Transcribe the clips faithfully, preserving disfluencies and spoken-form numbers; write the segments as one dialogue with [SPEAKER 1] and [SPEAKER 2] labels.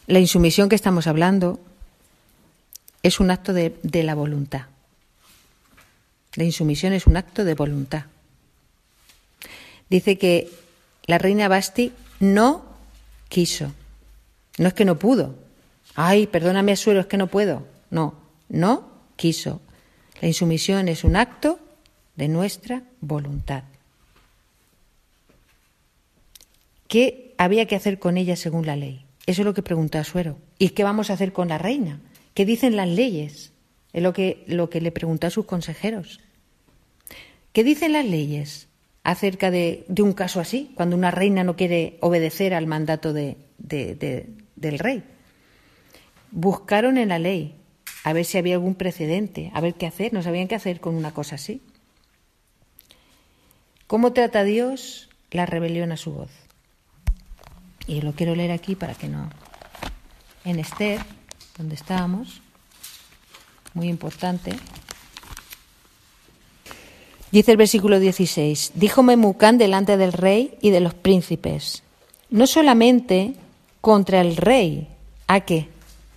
[SPEAKER 1] La insumisión que estamos hablando es un acto de, de la voluntad. La insumisión es un acto de voluntad. Dice que la reina Vasti no quiso. No es que no pudo. Ay, perdóname, Asuero, es que no puedo. No, no quiso. La insumisión es un acto de nuestra voluntad. ¿Qué había que hacer con ella según la ley? Eso es lo que preguntó Asuero. ¿Y qué vamos a hacer con la reina? ¿Qué dicen las leyes? Es lo que, lo que le preguntó a sus consejeros. ¿Qué dicen las leyes acerca de, de un caso así, cuando una reina no quiere obedecer al mandato de, de, de, del rey? Buscaron en la ley a ver si había algún precedente, a ver qué hacer, no sabían qué hacer con una cosa así. ¿Cómo trata Dios la rebelión a su voz? Y lo quiero leer aquí para que no... En Esther, donde estábamos, muy importante. Dice el versículo dieciséis, dijo Memucán delante del rey y de los príncipes, no solamente contra el rey, ¿a qué?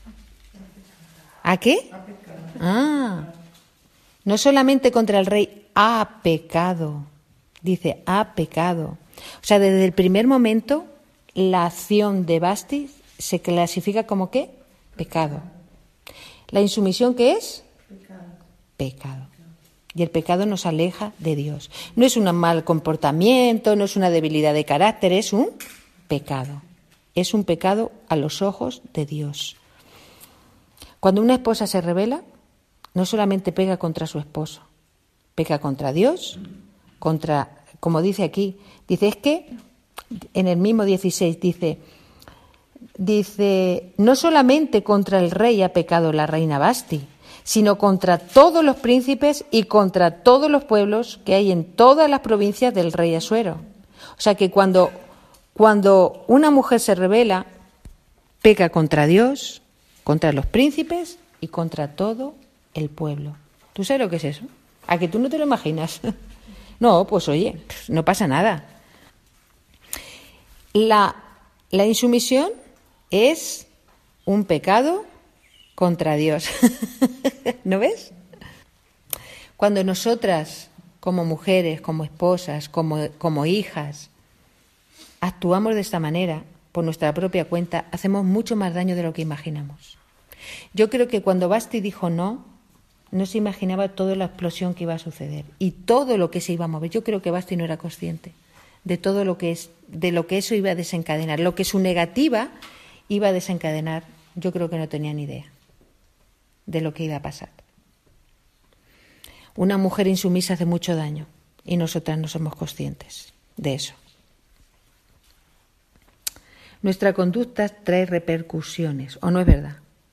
[SPEAKER 1] ¿A qué? Ah, no solamente contra el rey ha pecado, dice ha pecado. O sea, desde el primer momento la acción de Vasti se clasifica como ¿qué? Pecado. ¿La insumisión qué es? Pecado. Pecado. Y el pecado nos aleja de Dios. No es un mal comportamiento, no es una debilidad de carácter, es un pecado. Es un pecado a los ojos de Dios. Cuando una esposa se rebela, no solamente pega contra su esposo, peca contra Dios, contra, como dice aquí, dice, es que en el mismo dieciséis dice, dice, no solamente contra el rey ha pecado la reina Vasti, sino contra todos los príncipes y contra todos los pueblos que hay en todas las provincias del rey Asuero. O sea que cuando, cuando una mujer se rebela, peca contra Dios, contra los príncipes y contra todo el pueblo. ¿Tú sabes lo que es eso? ¿A que tú no te lo imaginas? No, pues oye, no pasa nada. La, la insumisión es un pecado contra Dios. ¿No ves? Cuando nosotras, como mujeres, como esposas, como, como hijas, actuamos de esta manera, por nuestra propia cuenta, hacemos mucho más daño de lo que imaginamos. Yo creo que cuando Vasti dijo no, no se imaginaba toda la explosión que iba a suceder y todo lo que se iba a mover. Yo creo que Vasti no era consciente de todo lo que es, de lo que eso iba a desencadenar, lo que su negativa iba a desencadenar. Yo creo que no tenía ni idea de lo que iba a pasar. Una mujer insumisa hace mucho daño y nosotras no somos conscientes de eso. Nuestra conducta trae repercusiones, ¿o no es verdad?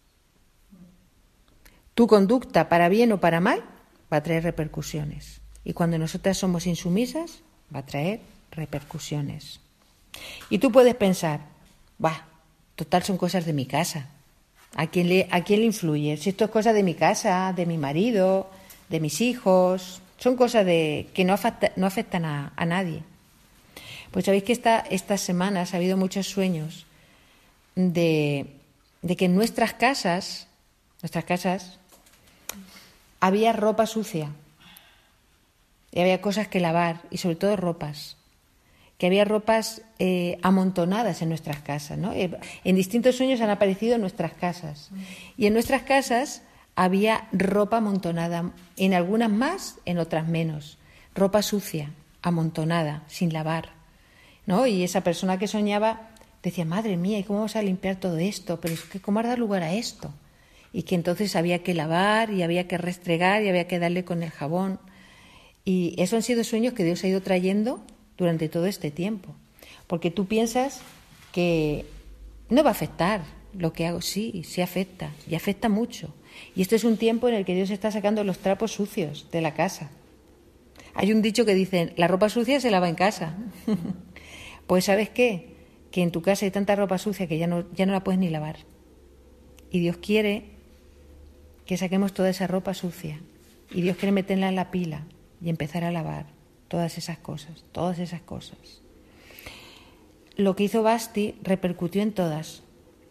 [SPEAKER 1] Tu conducta, para bien o para mal, va a traer repercusiones. Y cuando nosotras somos insumisas, va a traer repercusiones. Y tú puedes pensar, bah, total son cosas de mi casa. ¿A quién le, a quién le influye? Si esto es cosa de mi casa, de mi marido, de mis hijos, son cosas de, que no, afecta, no afectan a, a nadie. Pues sabéis que esta, estas semanas ha habido muchos sueños de, de que en nuestras casas, nuestras casas, había ropa sucia y había cosas que lavar y sobre todo ropas, que había ropas eh, amontonadas en nuestras casas, ¿no? Eh, en distintos sueños han aparecido en nuestras casas y en nuestras casas había ropa amontonada, en algunas más, en otras menos, ropa sucia, amontonada, sin lavar, ¿no? Y esa persona que soñaba decía, madre mía, ¿y cómo vamos a limpiar todo esto? Pero es que ¿cómo dar lugar a esto? Y que entonces había que lavar y había que restregar y había que darle con el jabón. Y esos han sido sueños que Dios ha ido trayendo durante todo este tiempo. Porque tú piensas que no va a afectar lo que hago. Sí, sí afecta, y afecta mucho. Y este es un tiempo en el que Dios está sacando los trapos sucios de la casa. Hay un dicho que dice, la ropa sucia se lava en casa. Pues ¿sabes qué? Que en tu casa hay tanta ropa sucia que ya no, ya no la puedes ni lavar. Y Dios quiere que saquemos toda esa ropa sucia y Dios quiere meterla en la pila y empezar a lavar todas esas cosas, todas esas cosas. Lo que hizo Vasti repercutió en todas,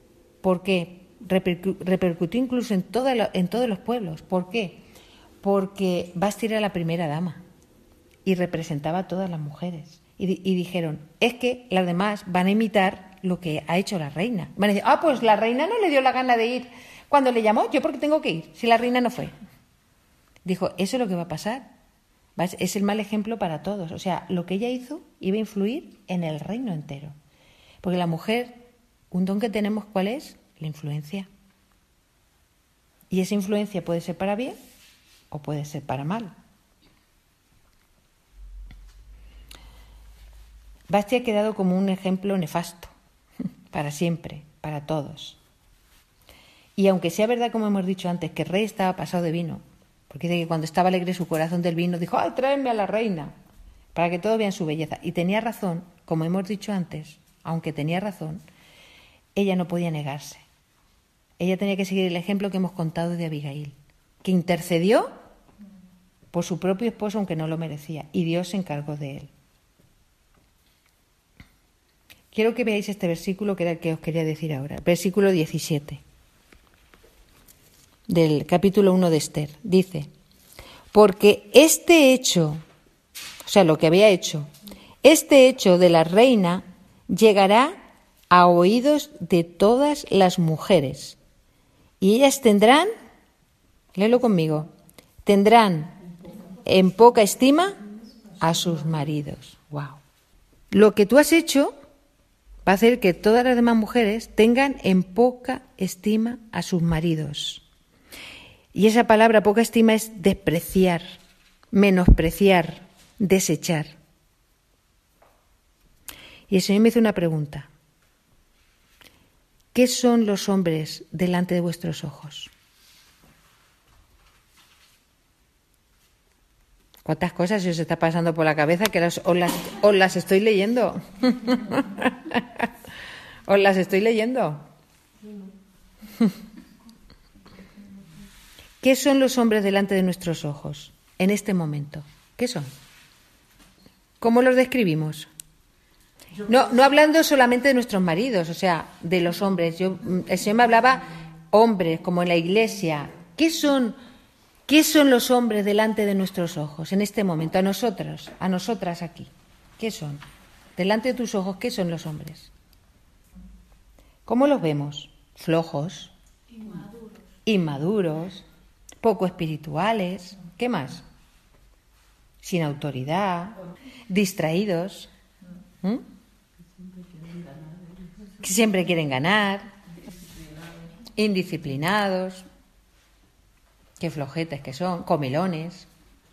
[SPEAKER 1] ¿Por qué? Repercu- repercutió incluso en, toda la, en todos los pueblos. ¿Por qué? Porque Vasti era la primera dama y representaba a todas las mujeres. Y, y dijeron, es que las demás van a imitar lo que ha hecho la reina. Van a decir, ah, pues la reina no le dio la gana de ir cuando le llamó, ¿yo por qué tengo que ir si la reina no fue? Dijo, eso es lo que va a pasar. Es el mal ejemplo para todos. O sea, lo que ella hizo iba a influir en el reino entero. Porque la mujer, un don que tenemos, ¿cuál es? La influencia. Y esa influencia puede ser para bien o puede ser para mal. Vasti ha quedado como un ejemplo nefasto, para siempre, para todos. Y aunque sea verdad, como hemos dicho antes, que el rey estaba pasado de vino, porque dice que cuando estaba alegre su corazón del vino, dijo, ¡ay, tráeme a la reina! Para que todos vean su belleza. Y tenía razón, como hemos dicho antes, aunque tenía razón, ella no podía negarse. Ella tenía que seguir el ejemplo que hemos contado de Abigail, que intercedió por su propio esposo, aunque no lo merecía, y Dios se encargó de él. Quiero que veáis este versículo que era el que os quería decir ahora, versículo diecisiete del capítulo uno de Esther. Dice, porque este hecho, o sea, lo que había hecho, este hecho de la reina llegará a oídos de todas las mujeres y ellas tendrán, léelo conmigo, tendrán en poca estima a sus maridos. Wow. Lo que tú has hecho va a hacer que todas las demás mujeres tengan en poca estima a sus maridos. Y esa palabra poca estima es despreciar, menospreciar, desechar. Y el Señor me hizo una pregunta. ¿Qué son los hombres delante de vuestros ojos? ¿Cuántas cosas se os está pasando por la cabeza que las, os, las, os las estoy leyendo? ¿Os las estoy leyendo? ¿Qué son los hombres delante de nuestros ojos en este momento? ¿Qué son? ¿Cómo los describimos? No, no hablando solamente de nuestros maridos, o sea, de los hombres. Yo, el Señor me hablaba hombres, como en la iglesia. ¿Qué son, qué son los hombres delante de nuestros ojos en este momento? A nosotros, a nosotras aquí. ¿Qué son? Delante de tus ojos, ¿qué son los hombres? ¿Cómo los vemos? Flojos, inmaduros, inmaduros, poco espirituales. ¿Qué más? Sin autoridad, distraídos. ¿Mm? Que siempre quieren ganar, indisciplinados, qué flojetes que son, comilones,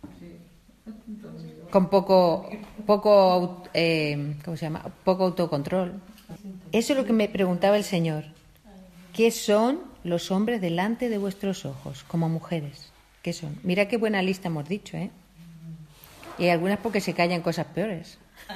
[SPEAKER 1] con poco, poco, eh, ¿cómo se llama? Poco autocontrol. Eso es lo que me preguntaba el Señor. ¿Qué son los hombres delante de vuestros ojos, como mujeres? ¿Qué son? Mira qué buena lista hemos dicho, ¿eh? Y algunas porque se callan cosas peores.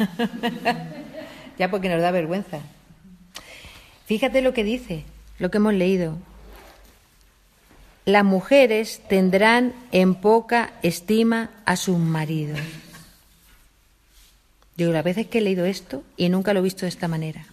[SPEAKER 1] Ya porque nos da vergüenza. Fíjate lo que dice, lo que hemos leído. Las mujeres tendrán en poca estima a sus maridos. Yo las veces que he leído esto y nunca lo he visto de esta manera.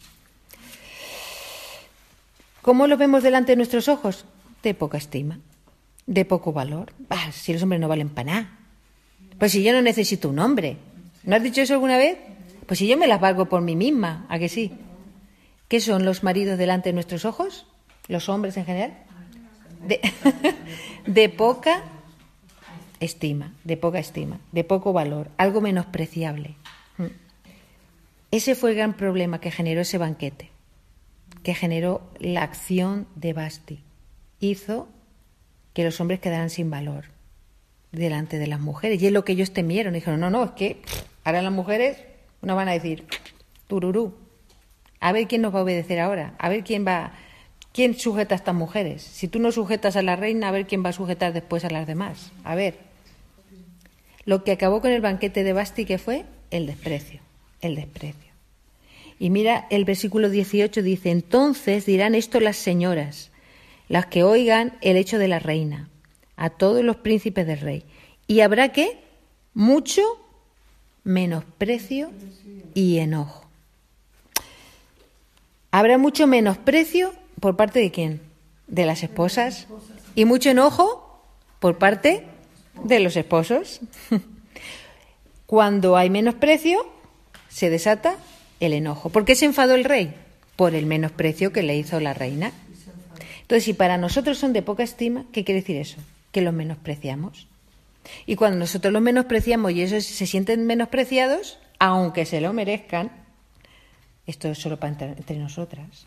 [SPEAKER 1] ¿Cómo lo vemos delante de nuestros ojos? De poca estima, de poco valor. Ah, si los hombres no valen para nada. Pues si yo no necesito un hombre. ¿No has dicho eso alguna vez? Pues si yo me las valgo por mí misma, ¿a que sí? ¿Qué son los maridos delante de nuestros ojos? ¿Los hombres en general? De, de poca estima, de poca estima, de poco valor, algo menospreciable. Ese fue el gran problema que generó ese banquete, que generó la acción de Vasti. Hizo que los hombres quedaran sin valor delante de las mujeres. Y es lo que ellos temieron. Dijeron, no, no, es que ahora las mujeres nos van a decir, tururú, a ver quién nos va a obedecer ahora, a ver quién va, quién sujeta a estas mujeres. Si tú no sujetas a la reina, a ver quién va a sujetar después a las demás. A ver. Lo que acabó con el banquete de Vasti, ¿qué fue? El desprecio, el desprecio. Y mira, el versículo dieciocho dice, entonces dirán esto las señoras, las que oigan el hecho de la reina, a todos los príncipes del rey. Y habrá, ¿qué? Mucho menosprecio y enojo. Habrá mucho menosprecio ¿Por parte de quién? De las esposas. Y mucho enojo por parte de los esposos. Cuando hay menosprecio, se desata el enojo. ¿Por qué se enfadó el rey? Por el menosprecio que le hizo la reina. Entonces, si para nosotros son de poca estima, ¿qué quiere decir eso? Que los menospreciamos. Y cuando nosotros los menospreciamos y ellos se sienten menospreciados, aunque se lo merezcan, esto es solo para entre, entre nosotras,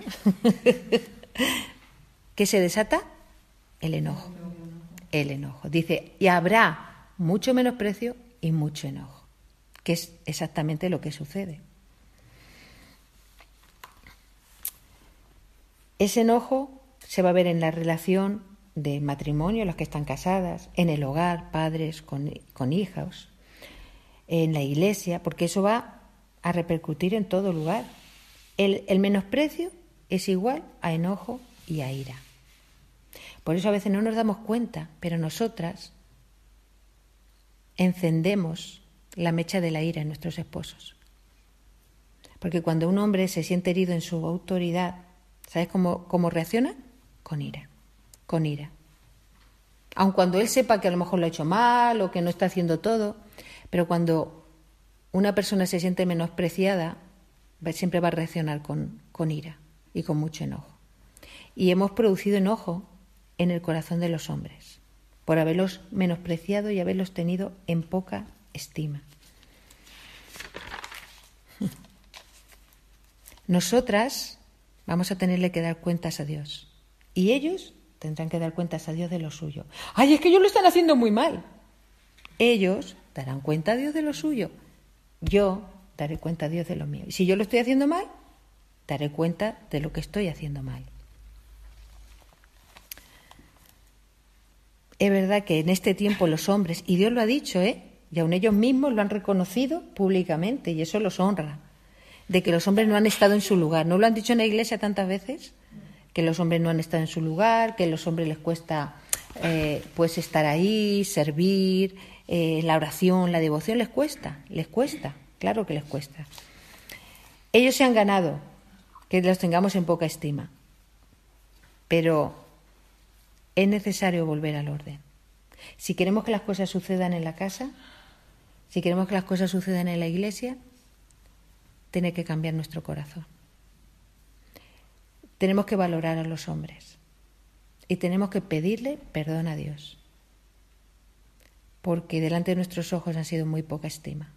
[SPEAKER 1] ¿qué se desata? El enojo. El enojo. Dice, y habrá mucho menosprecio y mucho enojo, que es exactamente lo que sucede. Ese enojo se va a ver en la relación de matrimonio, las que están casadas, en el hogar, padres con, con hijos, en la iglesia, porque eso va a repercutir en todo lugar. El, el menosprecio es igual a enojo y a ira. Por eso a veces no nos damos cuenta, pero nosotras encendemos la mecha de la ira en nuestros esposos. Porque cuando un hombre se siente herido en su autoridad, ¿sabes cómo, cómo reacciona? Con ira, con ira. Aun cuando él sepa que a lo mejor lo ha hecho mal o que no está haciendo todo, pero cuando una persona se siente menospreciada, siempre va a reaccionar con, con ira y con mucho enojo. Y hemos producido enojo en el corazón de los hombres por haberlos menospreciado y haberlos tenido en poca estima. Nosotras vamos a tenerle que dar cuentas a Dios y ellos tendrán que dar cuentas a Dios de lo suyo. ¡Ay, es que ellos lo están haciendo muy mal! Ellos darán cuenta a Dios de lo suyo. Yo daré cuenta a Dios de lo mío. Y si yo lo estoy haciendo mal, daré cuenta de lo que estoy haciendo mal. Es verdad que en este tiempo los hombres, y Dios lo ha dicho, ¿eh? y aun ellos mismos lo han reconocido públicamente, y eso los honra, de que los hombres no han estado en su lugar. ¿No lo han dicho en la iglesia tantas veces? Que los hombres no han estado en su lugar, que a los hombres les cuesta eh, pues estar ahí, servir, eh, la oración, la devoción, les cuesta, les cuesta, claro que les cuesta. Ellos se han ganado que los tengamos en poca estima, pero es necesario volver al orden. Si queremos que las cosas sucedan en la casa, si queremos que las cosas sucedan en la iglesia, tiene que cambiar nuestro corazón. Tenemos que valorar a los hombres y tenemos que pedirle perdón a Dios, porque delante de nuestros ojos han sido muy poca estima.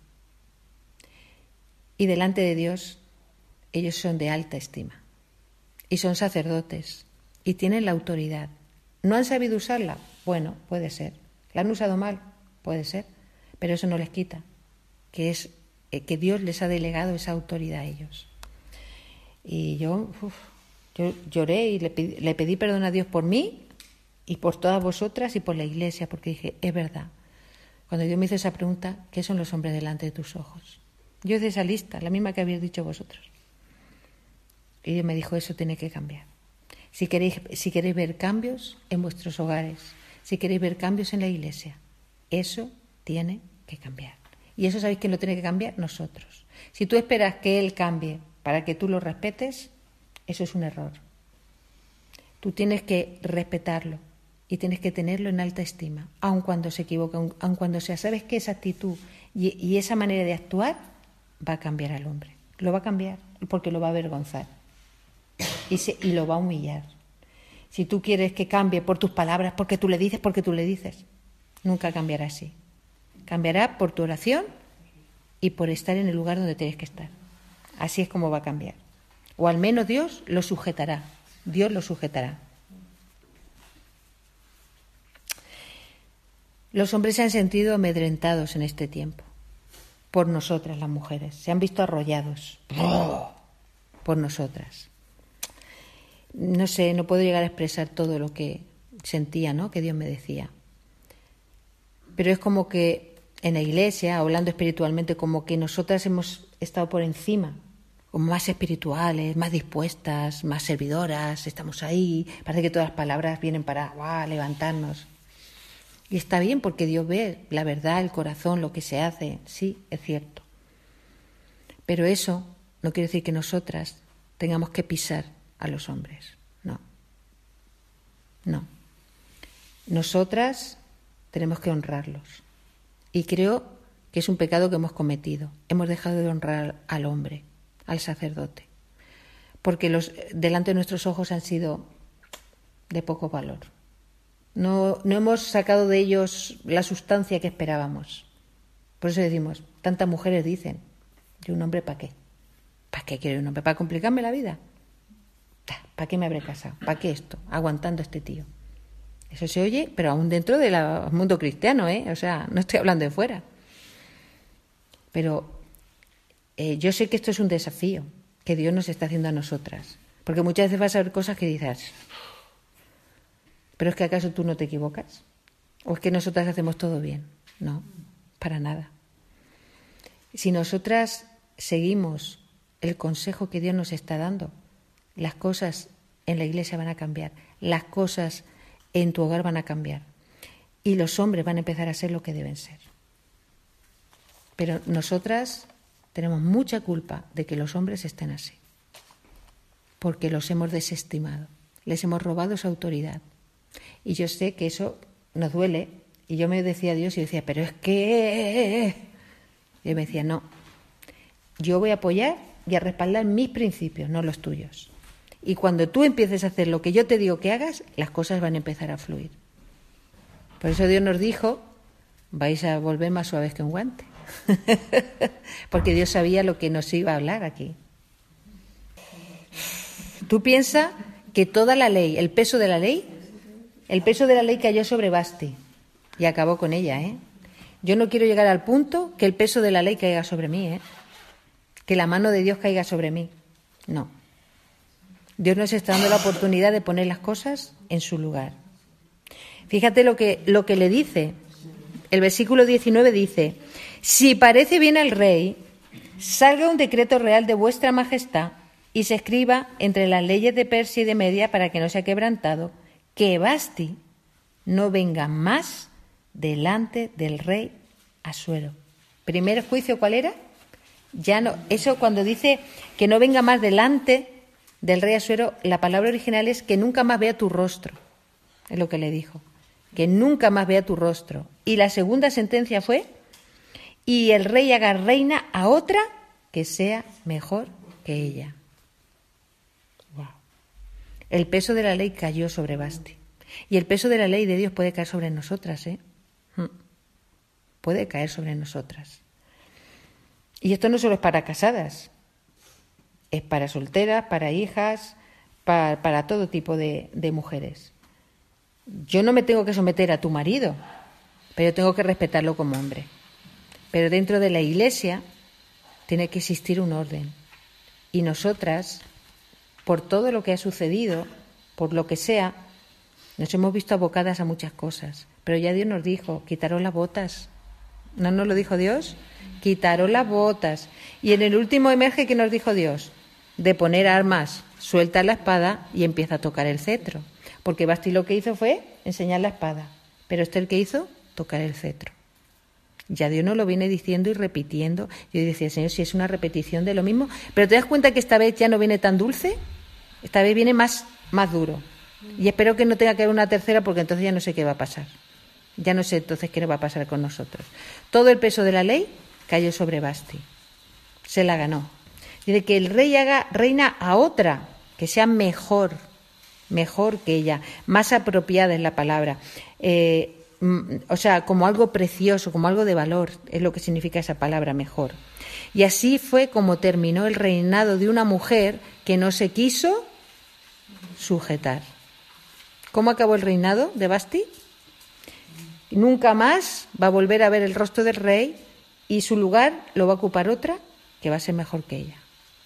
[SPEAKER 1] Y delante de Dios ellos son de alta estima y son sacerdotes y tienen la autoridad. ¿No han sabido usarla? Bueno, puede ser. ¿La han usado mal? Puede ser. Pero eso no les quita que es que Dios les ha delegado esa autoridad a ellos. Y yo, uf, yo lloré y le pedí, le pedí perdón a Dios por mí y por todas vosotras y por la iglesia, porque dije, es verdad. Cuando Dios me hizo esa pregunta, ¿qué son los hombres delante de tus ojos? Yo hice esa lista, la misma que habéis dicho vosotros. Y Dios me dijo, eso tiene que cambiar. Si queréis, si queréis ver cambios en vuestros hogares, si queréis ver cambios en la iglesia, eso tiene que cambiar. Y eso sabéis quién lo tiene que cambiar, nosotros. Si tú esperas que Él cambie para que tú lo respetes, eso es un error. Tú tienes que respetarlo y tienes que tenerlo en alta estima, aun cuando se equivoque, aun cuando sea. Sabes que esa actitud y, y esa manera de actuar va a cambiar al hombre. Lo va a cambiar porque lo va a avergonzar y, se, y lo va a humillar. Si tú quieres que cambie por tus palabras, porque tú le dices, porque tú le dices, nunca cambiará así. Cambiará por tu oración y por estar en el lugar donde tienes que estar. Así es como va a cambiar. O al menos Dios lo sujetará. Dios lo sujetará. Los hombres se han sentido amedrentados en este tiempo por nosotras, las mujeres. Se han visto arrollados por nosotras. No sé, no puedo llegar a expresar todo lo que sentía, ¿no? Que Dios me decía. Pero es como que en la iglesia, hablando espiritualmente, como que nosotras hemos estado por encima, como más espirituales, más dispuestas, más servidoras, estamos ahí, parece que todas las palabras vienen para ¡guau!, levantarnos. Y está bien porque Dios ve la verdad, el corazón, lo que se hace, sí, es cierto. Pero eso no quiere decir que nosotras tengamos que pisar a los hombres, no. No. Nosotras tenemos que honrarlos. Y creo que es un pecado que hemos cometido. Hemos dejado de honrar al hombre, al sacerdote. Porque los delante de nuestros ojos han sido de poco valor. No, no hemos sacado de ellos la sustancia que esperábamos. Por eso decimos, tantas mujeres dicen, ¿y un hombre para qué? ¿Para qué quiero un hombre? ¿Para complicarme la vida? ¿Para qué me habré casado? ¿Para qué esto? Aguantando a este tío. Eso se oye, pero aún dentro del mundo cristiano, ¿eh? O sea, no estoy hablando de fuera. Pero eh, yo sé que esto es un desafío que Dios nos está haciendo a nosotras. Porque muchas veces vas a ver cosas que dices, ¿pero es que acaso tú no te equivocas? ¿O es que nosotras hacemos todo bien? No, para nada. Si nosotras seguimos el consejo que Dios nos está dando, las cosas en la iglesia van a cambiar, las cosas en tu hogar van a cambiar y los hombres van a empezar a ser lo que deben ser. Pero nosotras tenemos mucha culpa de que los hombres estén así, porque los hemos desestimado, les hemos robado su autoridad. Y yo sé que eso nos duele, y yo me decía a Dios y decía, pero es que... Y él me decía, no, yo voy a apoyar y a respaldar mis principios, no los tuyos. Y cuando tú empieces a hacer lo que yo te digo que hagas, las cosas van a empezar a fluir. Por eso Dios nos dijo, vais a volver más suaves que un guante. Porque Dios sabía lo que nos iba a hablar aquí. Tú piensas que toda la ley, el peso de la ley, el peso de la ley cayó sobre Basti y acabó con ella, ¿eh? Yo no quiero llegar al punto que el peso de la ley caiga sobre mí, ¿eh? Que la mano de Dios caiga sobre mí. No. Dios nos está dando la oportunidad de poner las cosas en su lugar. Fíjate lo que, lo que le dice. El versículo diecinueve dice, si parece bien al rey, salga un decreto real de vuestra majestad y se escriba entre las leyes de Persia y de Media para que no sea quebrantado, que Basti no venga más delante del rey Asuero. ¿Primer juicio cuál era? Ya no, eso cuando dice que no venga más delante del rey Asuero, la palabra original es que nunca más vea tu rostro, es lo que le dijo, que nunca más vea tu rostro. Y la segunda sentencia fue, y el rey haga reina a otra que sea mejor que ella. Wow. El peso de la ley cayó sobre Basti. Y el peso de la ley de Dios puede caer sobre nosotras, ¿eh? Puede caer sobre nosotras. Y esto no solo es para casadas, es para solteras, para hijas, para, para todo tipo de, de mujeres. Yo no me tengo que someter a tu marido, pero tengo que respetarlo como hombre. Pero dentro de la iglesia tiene que existir un orden. Y nosotras, por todo lo que ha sucedido, por lo que sea, nos hemos visto abocadas a muchas cosas. Pero ya Dios nos dijo, quitaros las botas. ¿No nos lo dijo Dios? Quitaros las botas. Y en el último emerge, ¿qué nos dijo Dios? De poner armas, suelta la espada y empieza a tocar el cetro. Porque Basti lo que hizo fue enseñar la espada. Pero este el que hizo, tocar el cetro. Ya Dios nos lo viene diciendo y repitiendo. Yo decía, Señor, si es una repetición de lo mismo. Pero ¿te das cuenta que esta vez ya no viene tan dulce? Esta vez viene más, más duro. Y espero que no tenga que haber una tercera porque entonces ya no sé qué va a pasar. Ya no sé entonces qué va a pasar con nosotros. Todo el peso de la ley cayó sobre Basti. Se la ganó. Dice que el rey haga reina a otra que sea mejor, mejor que ella, más apropiada es la palabra. Eh, o sea, como algo precioso, como algo de valor, es lo que significa esa palabra, mejor. Y así fue como terminó el reinado de una mujer que no se quiso sujetar. ¿Cómo acabó el reinado de Basti? Nunca más va a volver a ver el rostro del rey y su lugar lo va a ocupar otra que va a ser mejor que ella.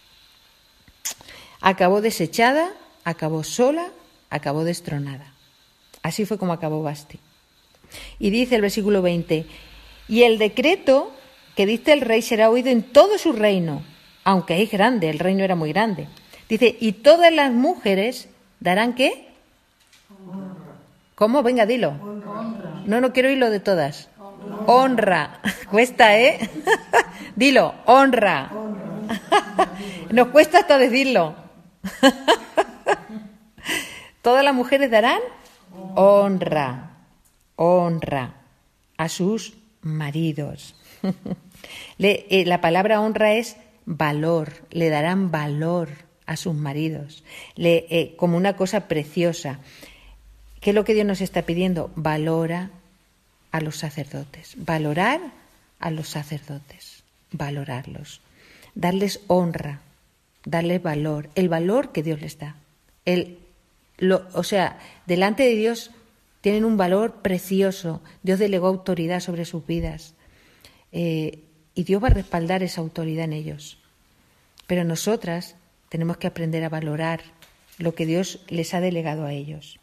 [SPEAKER 1] Acabó desechada, acabó sola, acabó destronada. Así fue como acabó Basti. Y dice el versículo veinte, y el decreto que dicte el rey será oído en todo su reino, aunque es grande, el reino era muy grande. Dice, y todas las mujeres darán ¿qué? Honra. ¿Cómo? Venga, dilo. Honra. No, no quiero oírlo de todas. Honra. Honra. Cuesta, ¿eh? Dilo, honra. Honra. Nos cuesta hasta decirlo. Todas las mujeres darán honra, honra a sus maridos. Le, eh, la palabra honra es valor, le darán valor a sus maridos, le, eh, como una cosa preciosa. ¿Qué es lo que Dios nos está pidiendo? Valora a los sacerdotes, valorar a los sacerdotes, valorarlos, darles honra, darles valor, el valor que Dios les da. El, lo, o sea, delante de Dios tienen un valor precioso. Dios delegó autoridad sobre sus vidas eh, y Dios va a respaldar esa autoridad en ellos. Pero nosotras tenemos que aprender a valorar lo que Dios les ha delegado a ellos.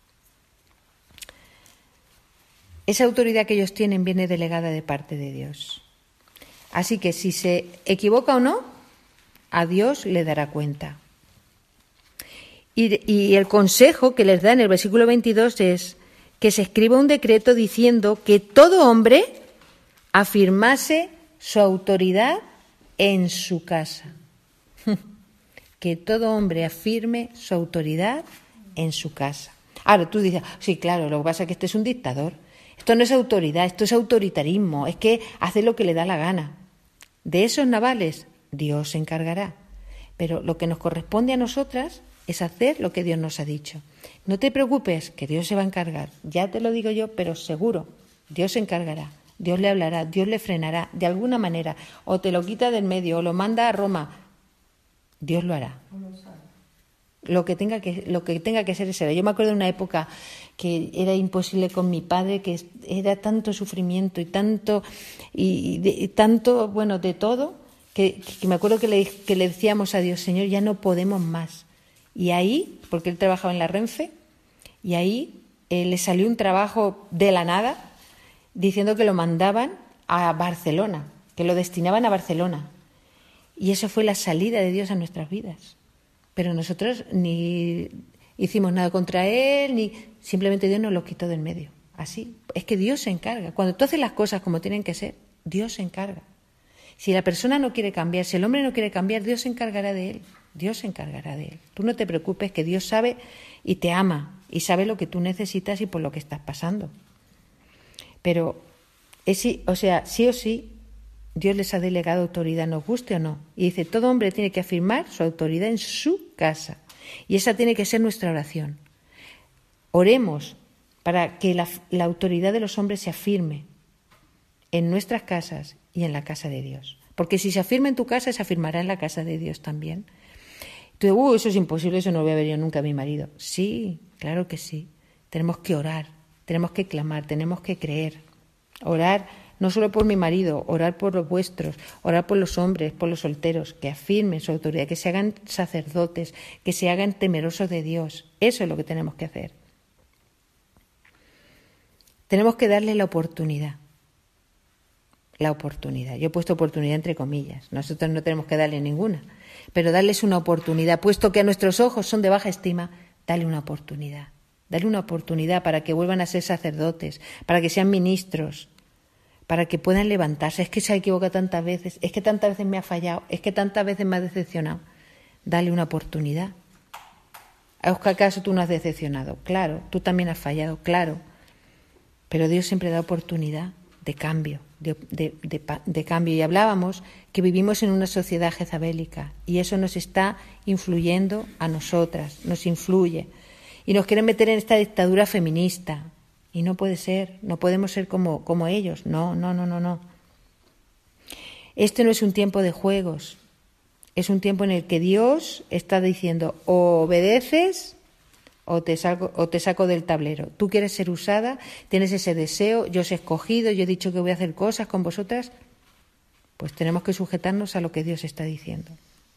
[SPEAKER 1] Esa autoridad que ellos tienen viene delegada de parte de Dios. Así que si se equivoca o no, a Dios le dará cuenta. Y, y el consejo que les da en el versículo veintidós es que se escriba un decreto diciendo que todo hombre afirmase su autoridad en su casa. Que todo hombre afirme su autoridad en su casa. Ahora tú dices, sí, claro, lo que pasa es que este es un dictador. Esto no es autoridad, esto es autoritarismo, es que hace lo que le da la gana. De esos navales, Dios se encargará. Pero lo que nos corresponde a nosotras es hacer lo que Dios nos ha dicho. No te preocupes, que Dios se va a encargar. Ya te lo digo yo, pero seguro, Dios se encargará. Dios le hablará, Dios le frenará de alguna manera. O te lo quita del medio, o lo manda a Roma. Dios lo hará. Lo que tenga que, lo que tenga que ser será. Yo me acuerdo de una época que era imposible con mi padre, que era tanto sufrimiento y tanto, y, y, y tanto, bueno, de todo, que, que me acuerdo que le, que le decíamos a Dios, Señor, ya no podemos más. Y ahí, porque él trabajaba en la Renfe, y ahí eh, le salió un trabajo de la nada, diciendo que lo mandaban a Barcelona, que lo destinaban a Barcelona. Y eso fue la salida de Dios a nuestras vidas. Pero nosotros ni hicimos nada contra él, ni simplemente Dios nos lo quitó del medio. Así. Es que Dios se encarga. Cuando tú haces las cosas como tienen que ser, Dios se encarga. Si la persona no quiere cambiar, si el hombre no quiere cambiar, Dios se encargará de él. Dios se encargará de él. Tú no te preocupes, que Dios sabe y te ama y sabe lo que tú necesitas y por lo que estás pasando. Pero, es, o sea, sí o sí, Dios les ha delegado autoridad, nos guste o no. Y dice, todo hombre tiene que afirmar su autoridad en su casa. Y esa tiene que ser nuestra oración. Oremos para que la, la autoridad de los hombres se afirme en nuestras casas y en la casa de Dios. Porque si se afirma en tu casa, se afirmará en la casa de Dios también. Tú dices, uh, eso es imposible, eso no lo voy a ver yo nunca a mi marido. Sí, claro que sí. Tenemos que orar, tenemos que clamar, tenemos que creer. Orar no solo por mi marido, orar por los vuestros, orar por los hombres, por los solteros, que afirmen su autoridad, que se hagan sacerdotes, que se hagan temerosos de Dios. Eso es lo que tenemos que hacer. Tenemos que darle la oportunidad. La oportunidad. Yo he puesto oportunidad entre comillas. Nosotros no tenemos que darle ninguna. Pero darles una oportunidad. Puesto que a nuestros ojos son de baja estima, dale una oportunidad. Dale una oportunidad para que vuelvan a ser sacerdotes, para que sean ministros, para que puedan levantarse. Es que se ha equivocado tantas veces, es que tantas veces me ha fallado, es que tantas veces me ha decepcionado. Dale una oportunidad. ¿Acaso tú no has decepcionado? Claro, tú también has fallado, claro. Pero Dios siempre da oportunidad de cambio, de, de, de, de cambio. Y hablábamos que vivimos en una sociedad jezabélica y eso nos está influyendo a nosotras, nos influye. Y nos quieren meter en esta dictadura feminista. Y no puede ser, no podemos ser como, como ellos. No, no, no, no, no. Este no es un tiempo de juegos. Es un tiempo en el que Dios está diciendo, o obedeces o te saco, o te saco del tablero. Tú quieres ser usada, tienes ese deseo, yo os he escogido, yo he dicho que voy a hacer cosas con vosotras. Pues tenemos que sujetarnos a lo que Dios está diciendo.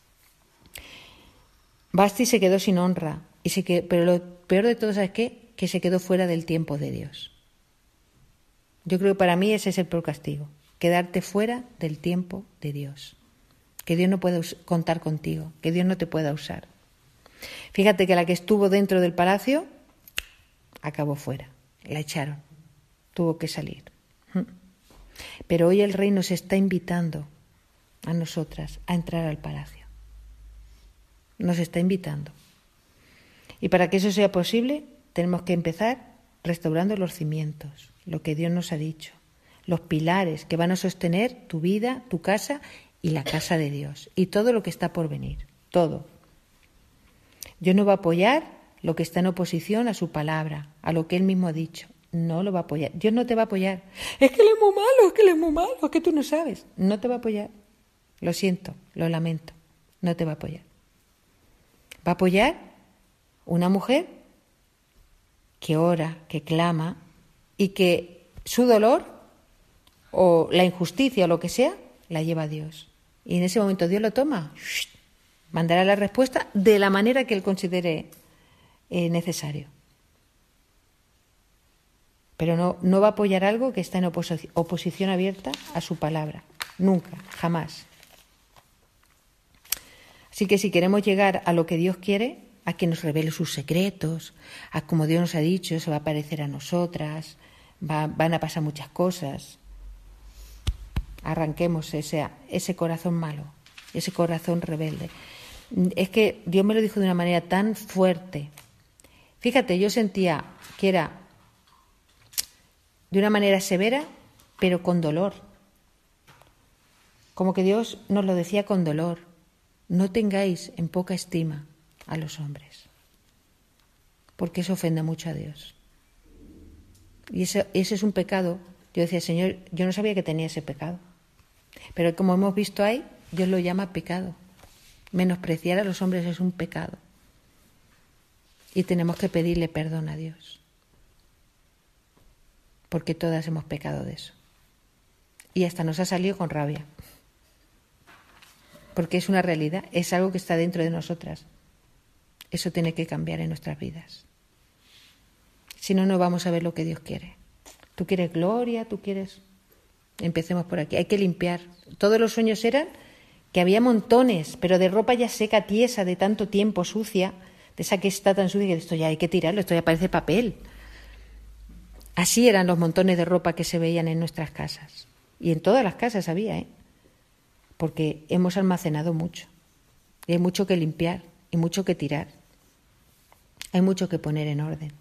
[SPEAKER 1] Basti se quedó sin honra, y se quedó, pero lo peor de todo, ¿sabes qué? Que se quedó fuera del tiempo de Dios. Yo creo que para mí ese es el peor castigo, quedarte fuera del tiempo de Dios. Que Dios no pueda contar contigo, que Dios no te pueda usar. Fíjate que la que estuvo dentro del palacio acabó fuera, la echaron, tuvo que salir. Pero hoy el Rey nos está invitando a nosotras a entrar al palacio. Nos está invitando. Y para que eso sea posible, tenemos que empezar restaurando los cimientos, lo que Dios nos ha dicho, los pilares que van a sostener tu vida, tu casa y la casa de Dios, y todo lo que está por venir, todo. Dios no va a apoyar lo que está en oposición a su palabra, a lo que Él mismo ha dicho. No lo va a apoyar. Dios no te va a apoyar. Es que Él es muy malo, es que Él es muy malo, es que tú no sabes. No te va a apoyar. Lo siento, lo lamento. No te va a apoyar. Va a apoyar una mujer que ora, que clama y que su dolor o la injusticia o lo que sea la lleva a Dios. Y en ese momento Dios lo toma, mandará la respuesta de la manera que Él considere eh, necesario. Pero no, no va a apoyar algo que está en oposi- oposición abierta a su palabra. Nunca, jamás. Así que si queremos llegar a lo que Dios quiere, a que nos revele sus secretos, a como Dios nos ha dicho, se va a parecer a nosotras, va, van a pasar muchas cosas. Arranquemos ese, ese corazón malo, ese corazón rebelde. Es que Dios me lo dijo de una manera tan fuerte. Fíjate, yo sentía que era de una manera severa, pero con dolor. Como que Dios nos lo decía con dolor. No tengáis en poca estima a los hombres, porque eso ofende mucho a Dios. Y ese, ese es un pecado. Yo decía, Señor, yo no sabía que tenía ese pecado. Pero como hemos visto ahí, Dios lo llama pecado. Menospreciar a los hombres es un pecado. Y tenemos que pedirle perdón a Dios. Porque todas hemos pecado de eso. Y hasta nos ha salido con rabia. Porque es una realidad, es algo que está dentro de nosotras. Eso tiene que cambiar en nuestras vidas. Si no, no vamos a ver lo que Dios quiere. Tú quieres gloria, tú quieres... Empecemos por aquí. Hay que limpiar. Todos los sueños eran que había montones, pero de ropa ya seca, tiesa, de tanto tiempo, sucia, de esa que está tan sucia que esto ya hay que tirarlo, esto ya parece papel. Así eran los montones de ropa que se veían en nuestras casas. Y en todas las casas había, ¿eh? Porque hemos almacenado mucho. Y hay mucho que limpiar y mucho que tirar. Hay mucho que poner en orden.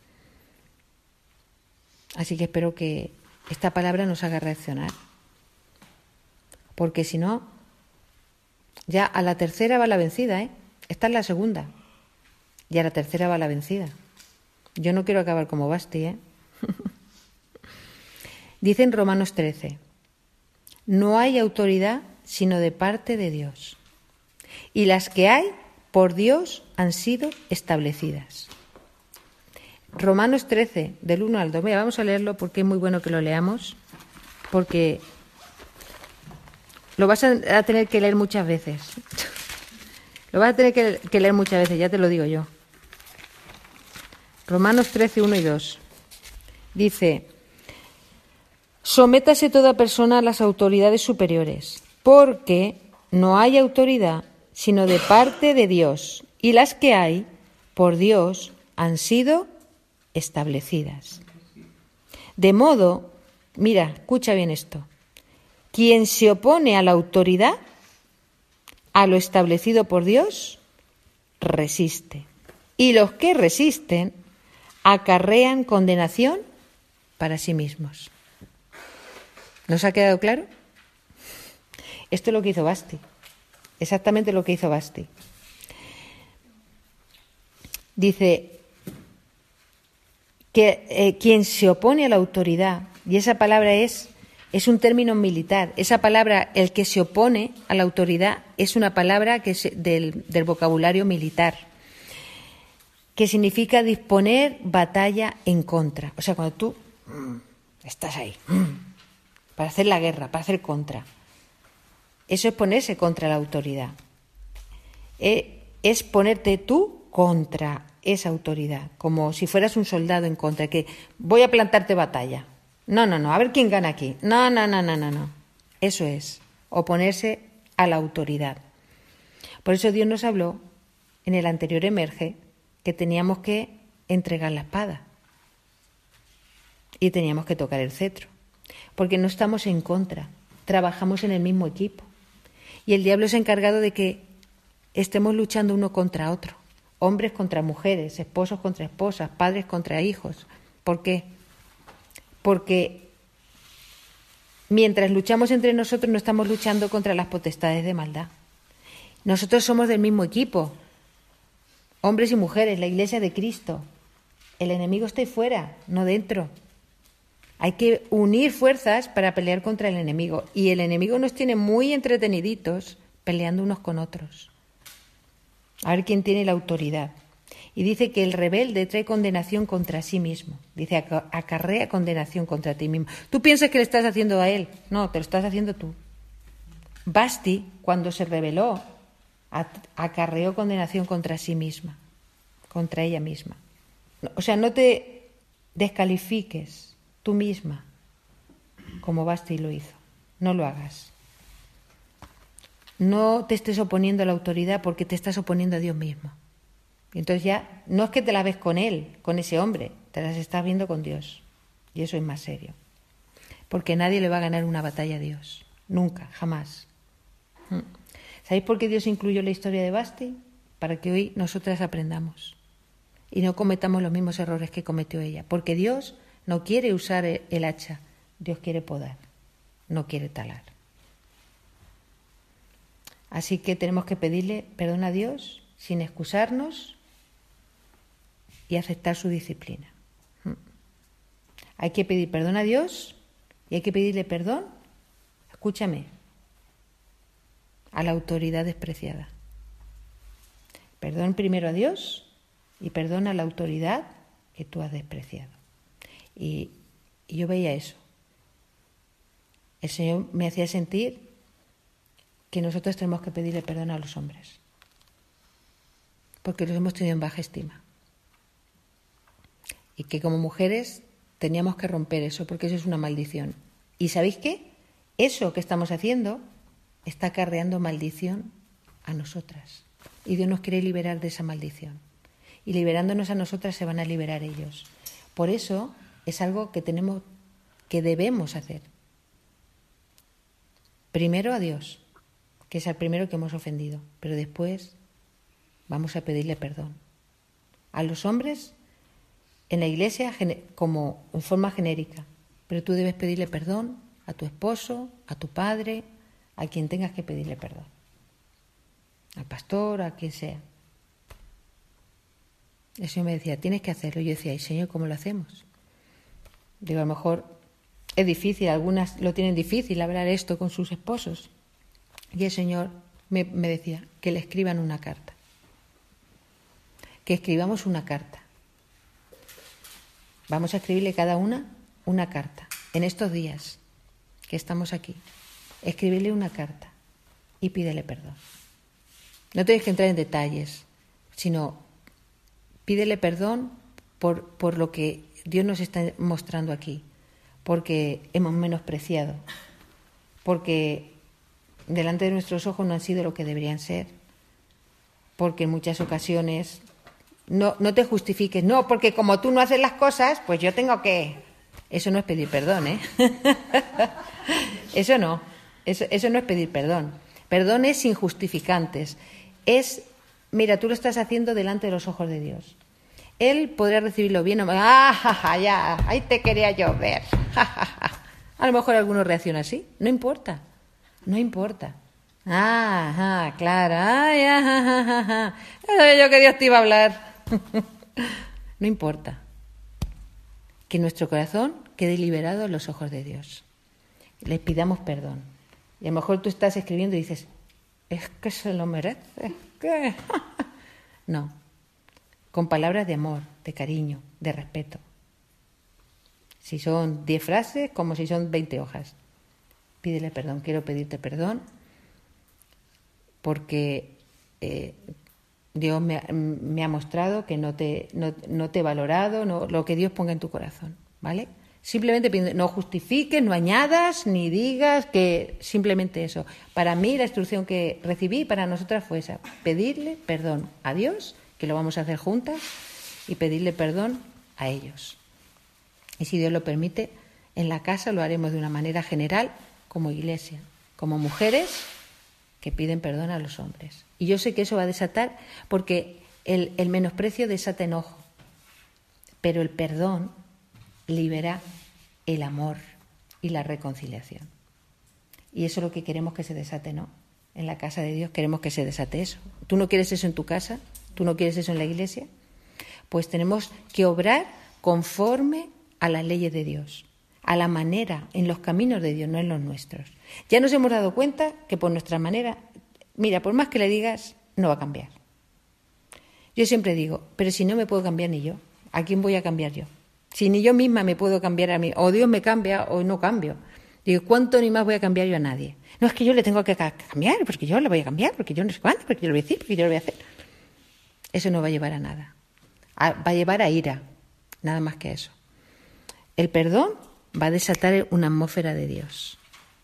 [SPEAKER 1] Así que espero que esta palabra nos haga reaccionar. Porque si no, ya a la tercera va la vencida, ¿eh? Esta es la segunda. Y a la tercera va la vencida. Yo no quiero acabar como Basti, ¿eh? Dice en Romanos trece, no hay autoridad sino de parte de Dios. Y las que hay, por Dios, han sido establecidas. Romanos trece, del uno al dos. Mira, vamos a leerlo porque es muy bueno que lo leamos, porque lo vas a tener que leer muchas veces. Lo vas a tener que, que leer muchas veces, ya te lo digo yo. Romanos trece, uno y dos. Dice, sométase toda persona a las autoridades superiores, porque no hay autoridad sino de parte de Dios, y las que hay, por Dios, han sido establecidas. De modo, mira, escucha bien esto, quien se opone a la autoridad, a lo establecido por Dios, resiste. Y los que resisten acarrean condenación para sí mismos. ¿Nos ha quedado claro? Esto es lo que hizo Basti. Exactamente lo que hizo Basti. Dice que eh, quien se opone a la autoridad, y esa palabra es, es un término militar, esa palabra, el que se opone a la autoridad, es una palabra que es del, del vocabulario militar, que significa disponer batalla en contra. O sea, cuando tú mm, estás ahí, mm, para hacer la guerra, para hacer contra. Eso es ponerse contra la autoridad. Eh, es ponerte tú contra esa autoridad, como si fueras un soldado en contra, que voy a plantarte batalla. No, no, no, a ver quién gana aquí. No, no, no, no, no, no. Eso es, oponerse a la autoridad. Por eso Dios nos habló en el anterior Emerge que teníamos que entregar la espada y teníamos que tocar el cetro, porque no estamos en contra, trabajamos en el mismo equipo y el diablo es encargado de que estemos luchando uno contra otro, hombres contra mujeres, esposos contra esposas, padres contra hijos, ¿Por qué? Porque mientras luchamos entre nosotros no estamos luchando contra las potestades de maldad. Nosotros somos del mismo equipo, hombres y mujeres, la Iglesia de Cristo. El enemigo está ahí fuera, no dentro. Hay que unir fuerzas para pelear contra el enemigo. Y el enemigo nos tiene muy entreteniditos peleando unos con otros. A ver quién tiene la autoridad. Y dice que el rebelde trae condenación contra sí mismo. Dice, acarrea condenación contra ti mismo. Tú piensas que le estás haciendo a él. No, te lo estás haciendo tú. Vasti, cuando se rebeló, acarreó condenación contra sí misma, contra ella misma. O sea, no te descalifiques tú misma como Vasti lo hizo. No lo hagas. No te estés oponiendo a la autoridad porque te estás oponiendo a Dios mismo. Y entonces ya no es que te la ves con él, con ese hombre, te las estás viendo con Dios. Y eso es más serio. Porque nadie le va a ganar una batalla a Dios. Nunca, jamás. ¿Sabéis por qué Dios incluyó la historia de Vasti? Para que hoy nosotras aprendamos y no cometamos los mismos errores que cometió ella. Porque Dios no quiere usar el hacha, Dios quiere podar, no quiere talar. Así que tenemos que pedirle perdón a Dios sin excusarnos y aceptar su disciplina. Hay que pedir perdón a Dios y hay que pedirle perdón, escúchame, a la autoridad despreciada. Perdón primero a Dios y perdón a la autoridad que tú has despreciado. Y, y yo veía eso. El Señor me hacía sentir que nosotros tenemos que pedirle perdón a los hombres, porque los hemos tenido en baja estima. Y que como mujeres teníamos que romper eso, porque eso es una maldición. ¿Y sabéis qué? Eso que estamos haciendo está acarreando maldición a nosotras. Y Dios nos quiere liberar de esa maldición. Y liberándonos a nosotras se van a liberar ellos. Por eso es algo que tenemos, que debemos hacer. Primero a Dios, que es el primero que hemos ofendido, pero después vamos a pedirle perdón. A los hombres en la iglesia como en forma genérica, pero tú debes pedirle perdón a tu esposo, a tu padre, a quien tengas que pedirle perdón, al pastor, a quien sea. El Señor me decía, tienes que hacerlo. Y yo decía, ¿y Señor, cómo lo hacemos? Digo, a lo mejor es difícil, algunas lo tienen difícil hablar esto con sus esposos. Y el Señor me, me decía que le escriban una carta, que escribamos una carta. Vamos a escribirle cada una una carta en estos días que estamos aquí. Escribirle una carta y pídele perdón. No tienes que entrar en detalles, sino pídele perdón por, por lo que Dios nos está mostrando aquí, porque hemos menospreciado, porque delante de nuestros ojos no han sido lo que deberían ser, porque en muchas ocasiones no, no te justifiques, no, porque como tú no haces las cosas, pues yo tengo que... Eso no es pedir perdón, ¿eh? Eso no, eso, eso no es pedir perdón. Perdón es sin justificantes. Es, mira, tú lo estás haciendo delante de los ojos de Dios. Él podrá recibirlo bien o mal. ¡Ah, ja, ja, ya! Ahí te quería yo ver. Ja, ja, ja. A lo mejor alguno reacciona así. No importa. No importa. Ah, ajá, claro. Ay, ajá, ajá, ajá. No sabía yo que Dios te iba a hablar. No importa. Que nuestro corazón quede liberado a los ojos de Dios. Le pidamos perdón. Y a lo mejor tú estás escribiendo y dices, es que se lo merece. ¿Qué? No. Con palabras de amor, de cariño, de respeto. Si son diez frases, como si son veinte hojas. Pídele perdón. Quiero pedirte perdón porque eh, Dios me, me ha mostrado que no te, no, no te he valorado, no, lo que Dios ponga en tu corazón, ¿vale? Simplemente pide, no justifiques, no añadas, ni digas, que simplemente eso. Para mí la instrucción que recibí para nosotras fue esa, pedirle perdón a Dios, que lo vamos a hacer juntas, y pedirle perdón a ellos. Y si Dios lo permite, en la casa lo haremos de una manera general, como iglesia, como mujeres que piden perdón a los hombres. Y yo sé que eso va a desatar, porque el, el menosprecio desata enojo, pero el perdón libera el amor y la reconciliación. Y eso es lo que queremos que se desate, ¿no? En la casa de Dios queremos que se desate eso. ¿Tú no quieres eso en tu casa? ¿Tú no quieres eso en la iglesia? Pues tenemos que obrar conforme a las leyes de Dios, a la manera, en los caminos de Dios, no en los nuestros. Ya nos hemos dado cuenta que por nuestra manera, mira, por más que le digas, no va a cambiar. Yo siempre digo, pero si no me puedo cambiar ni yo, ¿a quién voy a cambiar yo? Si ni yo misma me puedo cambiar a mí, o Dios me cambia o no cambio. Digo, ¿cuánto ni más voy a cambiar yo a nadie? No, es que yo le tengo que cambiar, porque yo la voy a cambiar, porque yo no sé cuándo, porque yo lo voy a decir, porque yo lo voy a hacer. Eso no va a llevar a nada. Va a llevar a ira, nada más que eso. El perdón va a desatar una atmósfera de Dios.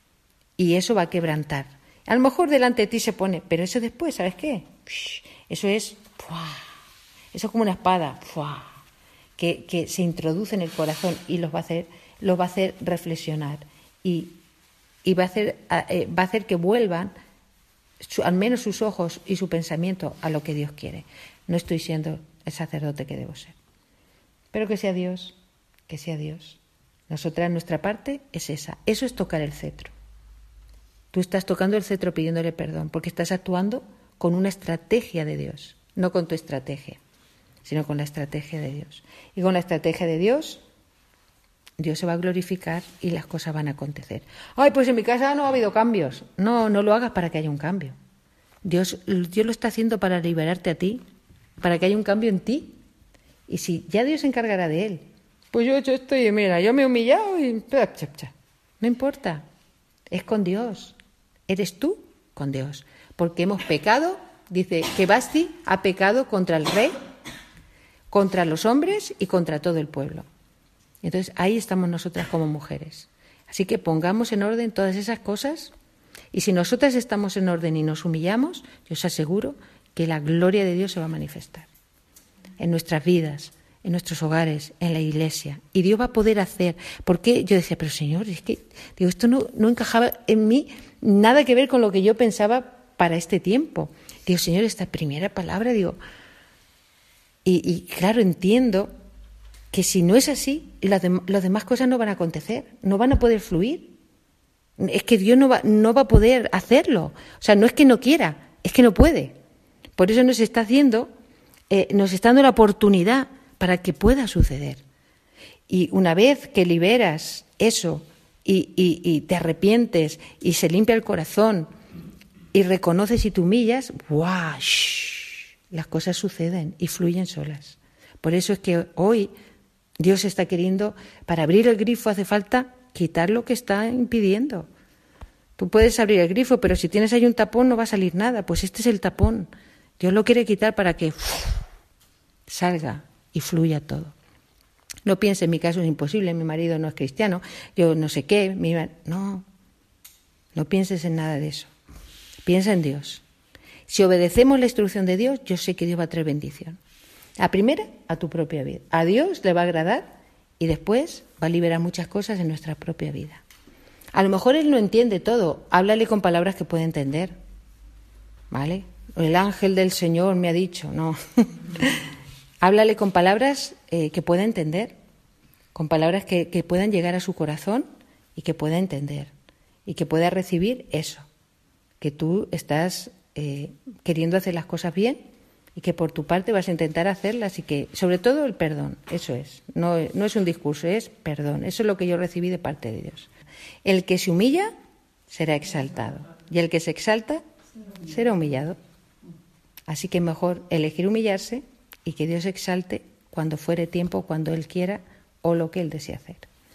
[SPEAKER 1] Y eso va a quebrantar. A lo mejor delante de ti se pone, pero eso después, ¿sabes qué? Eso es, ¡fua! Eso es como una espada, ¡fua! Que, que se introduce en el corazón y los va a hacer, los va a hacer reflexionar. Y, y va a hacer, eh, va a hacer que vuelvan su, al menos sus ojos y su pensamiento a lo que Dios quiere. No estoy siendo el sacerdote que debo ser. Pero que sea Dios, que sea Dios. Nosotras, nuestra parte es esa. Eso es tocar el cetro. Tú estás tocando el cetro pidiéndole perdón, porque estás actuando con una estrategia de Dios, no con tu estrategia, sino con la estrategia de Dios. Y con la estrategia de Dios, Dios se va a glorificar y las cosas van a acontecer. Ay, pues en mi casa no ha habido cambios. No, no lo hagas para que haya un cambio. Dios, Dios lo está haciendo para liberarte a ti, para que haya un cambio en ti. Y si ya Dios se encargará de él, pues yo he hecho esto y mira, yo me he humillado y... No importa, es con Dios. Eres tú con Dios. Porque hemos pecado, dice que Vasti ha pecado contra el rey, contra los hombres y contra todo el pueblo. Entonces ahí estamos nosotras como mujeres. Así que pongamos en orden todas esas cosas y si nosotras estamos en orden y nos humillamos, yo os aseguro que la gloria de Dios se va a manifestar en nuestras vidas, en nuestros hogares, en la iglesia. Y Dios va a poder hacer. Porque yo decía, pero Señor, es que digo, esto no, no encajaba en mí, nada que ver con lo que yo pensaba para este tiempo. Digo, Señor, esta primera palabra, digo, y, y claro, entiendo que si no es así, las, de, las demás cosas no van a acontecer, no van a poder fluir. Es que Dios no va, no va a poder hacerlo. O sea, no es que no quiera, es que no puede. Por eso nos está haciendo, eh, nos está dando la oportunidad para que pueda suceder. Y una vez que liberas eso y, y, y te arrepientes y se limpia el corazón y reconoces y te humillas, ¡guau! Las cosas suceden y fluyen solas. Por eso es que hoy Dios está queriendo, para abrir el grifo hace falta quitar lo que está impidiendo. Tú puedes abrir el grifo, pero si tienes ahí un tapón no va a salir nada. Pues este es el tapón. Dios lo quiere quitar para que uf, salga y fluya todo. No pienses, en mi caso es imposible, mi marido no es cristiano, yo no sé qué. Mi... No, no pienses en nada de eso. Piensa en Dios. Si obedecemos la instrucción de Dios, yo sé que Dios va a traer bendición. La primera, a tu propia vida. A Dios le va a agradar y después va a liberar muchas cosas en nuestra propia vida. A lo mejor Él no entiende todo. Háblale con palabras que pueda entender. ¿Vale? El ángel del Señor me ha dicho, no. Háblale con palabras eh, que pueda entender. Con palabras que, que puedan llegar a su corazón y que pueda entender. Y que pueda recibir eso. Que tú estás eh, queriendo hacer las cosas bien y que por tu parte vas a intentar hacerlas y que, sobre todo, el perdón, eso es. No, no es un discurso, es perdón. Eso es lo que yo recibí de parte de Dios. El que se humilla será exaltado y el que se exalta será humillado. Así que mejor elegir humillarse y que Dios exalte cuando fuere tiempo, cuando Él quiera o lo que Él desee hacer.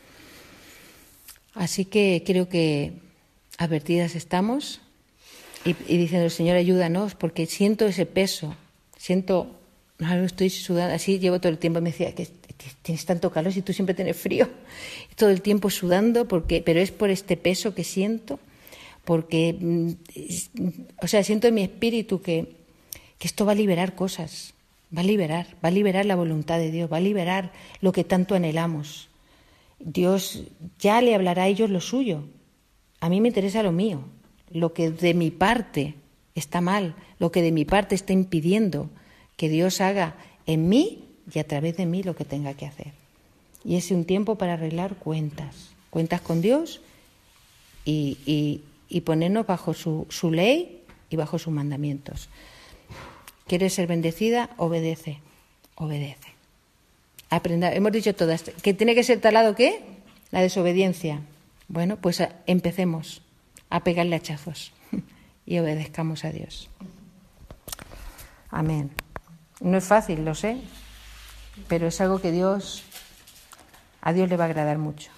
[SPEAKER 1] Así que creo que advertidas estamos y, y diciendo, Señor, ayúdanos porque siento ese peso. Siento, no, estoy sudando, así llevo todo el tiempo. Me decía que tienes tanto calor si tú siempre tienes frío. Todo el tiempo sudando, porque, pero es por este peso que siento, porque, o sea, siento en mi espíritu que, que esto va a liberar cosas, va a liberar, va a liberar la voluntad de Dios, va a liberar lo que tanto anhelamos. Dios ya le hablará a ellos lo suyo. A mí me interesa lo mío, lo que de mi parte está mal, lo que de mi parte está impidiendo que Dios haga en mí y a través de mí lo que tenga que hacer. Y es un tiempo para arreglar cuentas. Cuentas con Dios y, y, y ponernos bajo su, su ley y bajo sus mandamientos. ¿Quieres ser bendecida? Obedece. Obedece. Aprenda. Hemos dicho todas. ¿Que tiene que ser talado qué? La desobediencia. Bueno, pues a, empecemos a pegarle hachazos y obedezcamos a Dios. Amén. No es fácil, lo sé, pero es algo que Dios, a Dios le va a agradar mucho.